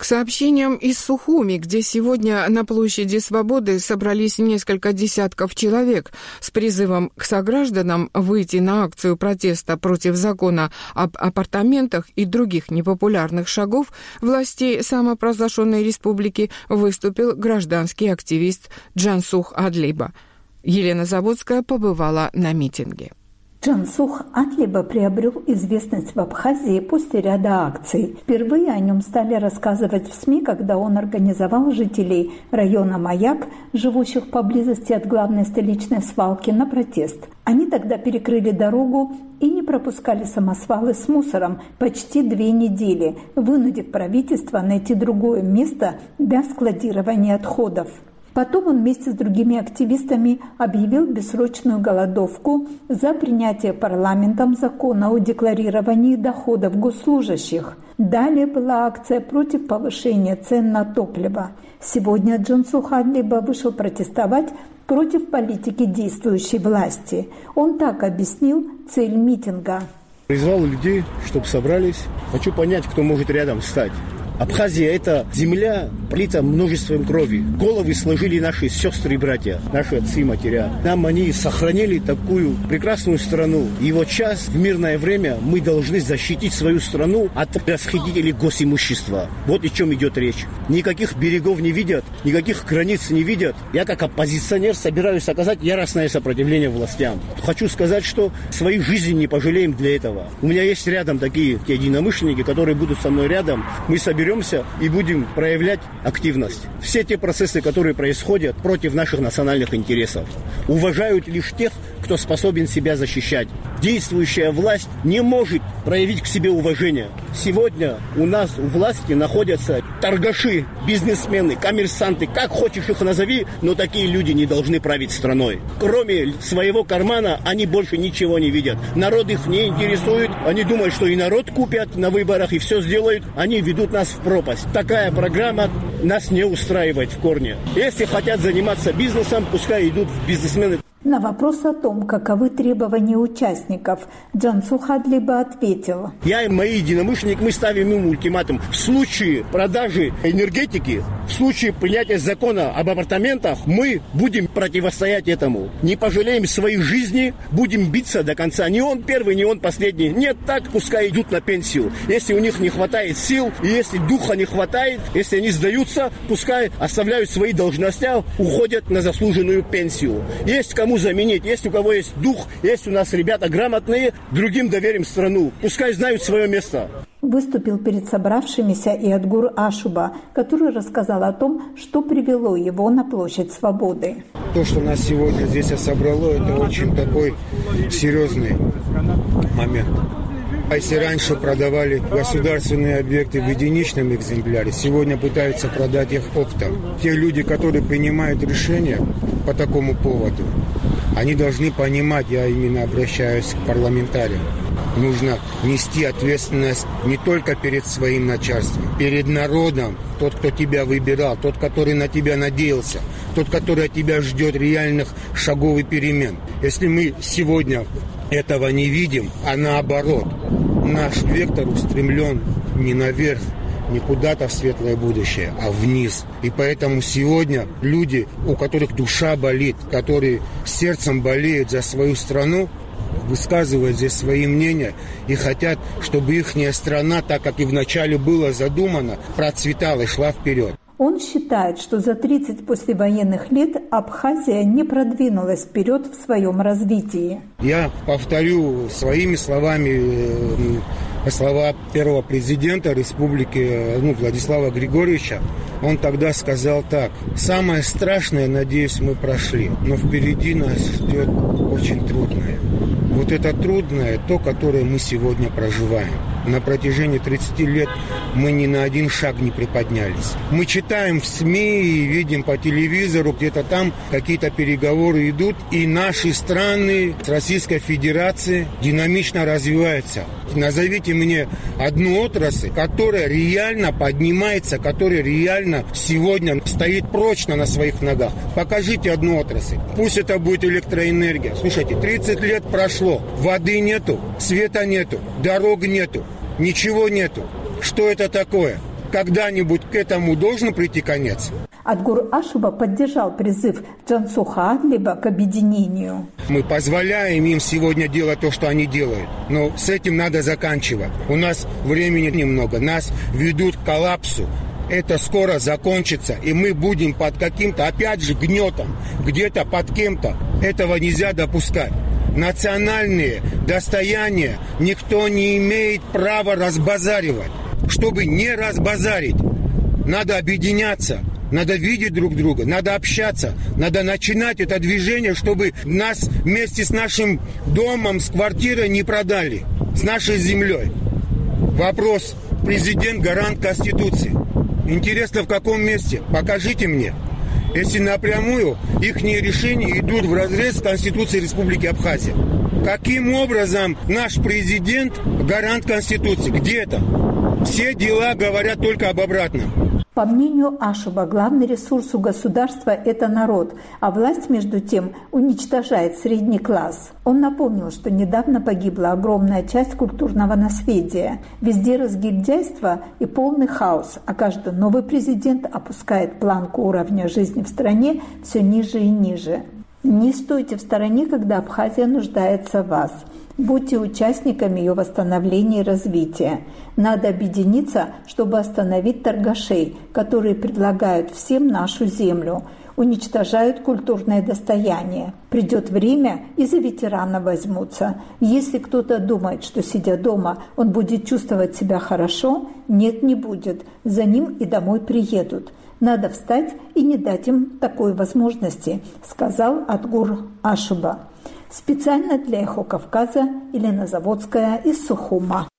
К сообщениям из Сухуми, где сегодня на площади Свободы собрались несколько десятков человек с призывом к согражданам выйти на акцию протеста против закона об апартаментах и других непопулярных шагов властей самопровозглашенной республики, выступил гражданский активист Джансух Адлиба. Елена Заводская побывала на митинге. Джансух Адлиба приобрел известность в Абхазии после ряда акций. Впервые о нем стали рассказывать в СМИ, когда он организовал жителей района Маяк, живущих поблизости от главной столичной свалки, на протест. Они тогда перекрыли дорогу и не пропускали самосвалы с мусором почти 2 недели, вынудив правительство найти другое место для складирования отходов. Потом он вместе с другими активистами объявил бессрочную голодовку за принятие парламентом закона о декларировании доходов госслужащих. Далее была акция против повышения цен на топливо. Сегодня Джансух Адлиба вышел протестовать против политики действующей власти. Он так объяснил цель митинга. Призвал людей, чтобы собрались. Хочу понять, кто может рядом встать. Абхазия – это земля, полита множеством крови. Головы сложили наши сестры и братья, наши отцы и матеря. Нам они сохранили такую прекрасную страну. И вот сейчас, в мирное время, мы должны защитить свою страну от расхитителей госимущества. Вот о чем идет речь. Никаких берегов не видят, никаких границ не видят. Я, как оппозиционер, собираюсь оказать яростное сопротивление властям. Хочу сказать, что своей жизни не пожалеем для этого. У меня есть рядом такие единомышленники, которые будут со мной рядом. Мы соберемся и будем проявлять активность. Все те процессы, которые происходят против наших национальных интересов, уважают лишь тех, кто способен себя защищать. Действующая власть не может проявить к себе уважение. Сегодня у нас у власти находятся торгаши, бизнесмены, коммерсанты, как хочешь их назови, но такие люди не должны править страной. Кроме своего кармана они больше ничего не видят. Народ их не интересует. Они думают, что и народ купят на выборах и все сделают. Они ведут нас в пропасть. Такая программа нас не устраивает в корне. Если хотят заниматься бизнесом, пускай идут бизнесмены. На вопрос о том, каковы требования участников, Джансух Адлиба ответил. Я и мои единомышленники, мы ставим им ультиматум. В случае продажи энергетики, в случае принятия закона об апартаментах, мы будем противостоять этому. Не пожалеем своей жизни, будем биться до конца. Не он первый, не он последний. Нет, так пускай идут на пенсию. Если у них не хватает сил, и если духа не хватает, если они сдаются, пускай оставляют свои должности, уходят на заслуженную пенсию. Есть кому заменить. Есть у кого есть дух, есть у нас ребята грамотные, другим доверим страну. Пускай знают свое место. Выступил перед собравшимися и Адгур Ашуба, который рассказал о том, что привело его на площадь Свободы. То, что нас сегодня здесь собрало, это очень такой серьезный момент. А если раньше продавали государственные объекты в единичном экземпляре, сегодня пытаются продать их оптом. Те люди, которые принимают решения по такому поводу, они должны понимать, я именно обращаюсь к парламентариям, нужно нести ответственность не только перед своим начальством, перед народом, тот, кто тебя выбирал, тот, который на тебя надеялся, тот, который от тебя ждет реальных шагов и перемен. Если мы сегодня этого не видим, а наоборот, наш вектор устремлен не наверх, не куда-то в светлое будущее, а вниз. И поэтому сегодня люди, у которых душа болит, которые сердцем болеют за свою страну, высказывают здесь свои мнения и хотят, чтобы ихняя страна, так как и вначале было задумано, процветала и шла вперед. Он считает, что за 30 послевоенных лет Абхазия не продвинулась вперед в своем развитии. Я повторю своими словами слова первого президента республики Владислава Григорьевича. Он тогда сказал так: самое страшное, надеюсь, мы прошли, но впереди нас ждет очень трудное. Вот это трудное, то, которое мы сегодня проживаем. На протяжении 30 лет мы ни на один шаг не приподнялись. Мы читаем в СМИ и видим по телевизору, где-то там какие-то переговоры идут, и наши страны с Российской Федерацией динамично развиваются. Назовите мне одну отрасль, которая реально поднимается, которая реально сегодня стоит прочно на своих ногах. Покажите одну отрасль. Пусть это будет электроэнергия. Слушайте, 30 лет прошло, воды нету, света нету, дорог нету, ничего нету. Что это такое? когда-нибудь к этому должен прийти конец. Атгур Ашуба поддержал призыв Джансуха Адлиба к объединению. Мы позволяем им сегодня делать то, что они делают, но с этим надо заканчивать. У нас времени немного, нас ведут к коллапсу. Это скоро закончится, и мы будем под каким-то, опять же, гнетом, где-то под кем-то. Этого нельзя допускать. Национальные достояния никто не имеет права разбазаривать. Чтобы не разбазарить, надо объединяться, надо видеть друг друга, надо общаться, надо начинать это движение, чтобы нас вместе с нашим домом, с квартирой не продали, с нашей землей. Вопрос: президент гарант Конституции. Интересно, в каком месте? Покажите мне. Если напрямую их решения идут вразрез с Конституцией Республики Абхазия. Каким образом наш президент гарант Конституции? Где это? Все дела говорят только об обратном. По мнению Ашуба, главный ресурс у государства – это народ, а власть, между тем, уничтожает средний класс. Он напомнил, что недавно погибла огромная часть культурного наследия. Везде разгильдяйство и полный хаос, а каждый новый президент опускает планку уровня жизни в стране все ниже и ниже. Не стойте в стороне, когда Абхазия нуждается в вас. Будьте участниками ее восстановления и развития. Надо объединиться, чтобы остановить торгашей, которые предлагают всем нашу землю, уничтожают культурное достояние. Придет время, и за ветерана возьмутся. Если кто-то думает, что, сидя дома, он будет чувствовать себя хорошо, нет, не будет. За ним и домой приедут. Надо встать и не дать им такой возможности, сказал Атгур Ашуба. Специально для «Эхо Кавказа» Елена Заводская из Сухума.